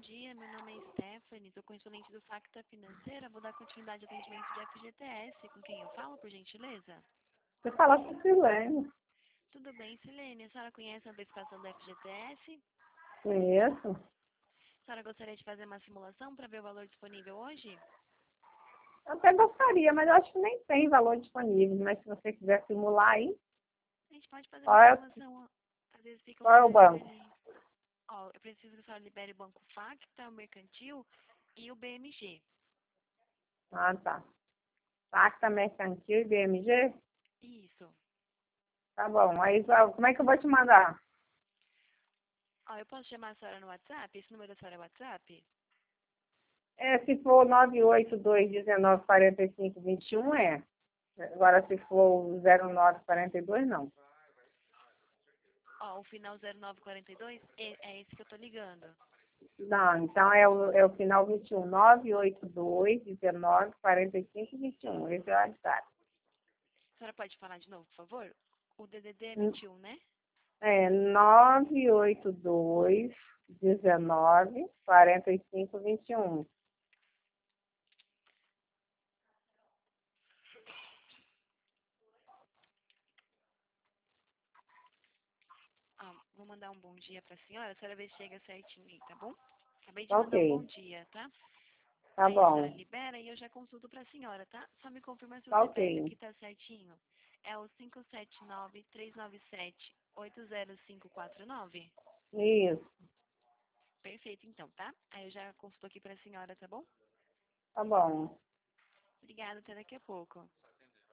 dia. Meu nome é Stephanie, sou correspondente do Facta Financeira. Vou dar continuidade ao atendimento de FGTS. Com quem eu falo, por gentileza? Você fala com Silene. Tudo bem, Silene. A senhora conhece a antecipação da FGTS? Conheço. A senhora gostaria de fazer uma simulação para ver o valor disponível hoje? Eu até gostaria, mas eu acho que nem tem valor disponível. Mas se você quiser simular aí, A gente pode fazer qual uma é, simulação. Às vezes fica um qual é o valor banco? diferente. Ó, eu preciso que a senhora libere o Banco Facta, o Mercantil e o BMG. Ah, tá. Pacta Mercantil e BMG? Isso. Tá bom. Aí, como é que eu vou te mandar? Ó, eu posso chamar a senhora no WhatsApp? Esse número da senhora é WhatsApp? Se for 982194521, é. Agora, se for 0942, não. Ó, o final 0942 é esse que eu tô ligando. Não, então é o final 21, 982194521. Esse é o WhatsApp. A senhora pode falar de novo, por favor? O DDD é 21, né? 982194521. Ah, vou mandar um bom dia pra senhora. A senhora vê se chega certinho aí, tá bom? Acabei de mandar um bom Ok, dia, tá? tá Aí a senhora bom. libera e eu já consulto pra senhora, tá? Só me confirma se o Tá CPF ok. aqui tá certinho. É o 579-397-80549? Isso, Perfeito, então, tá? Aí eu já consulto aqui pra senhora, tá bom? tá bom. Obrigada, até daqui a pouco.